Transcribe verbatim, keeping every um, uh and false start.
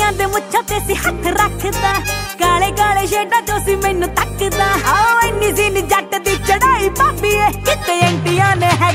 ਕੁੜੀਆਂ ਦੇ ਮੁੱਛਾਂ ਤੇ ਸੀ ਹੱਥ ਰੱਖਦਾ, ਕਾਲੇ ਕਾਲੇ ਸ਼ੇਡਾਂ ਚੋਂ ਸੀ ਮੈਨੂੰ ਤੱਕਦਾ। ਆਓ ਇੰਨੀ ਸੀ ਨੀ ਜੱਟ ਦੀ ਚੜਾਈ ਭਾਬੀਏ, ਕਿਤੇ ਐਂਟੀਆਂ ਨੇ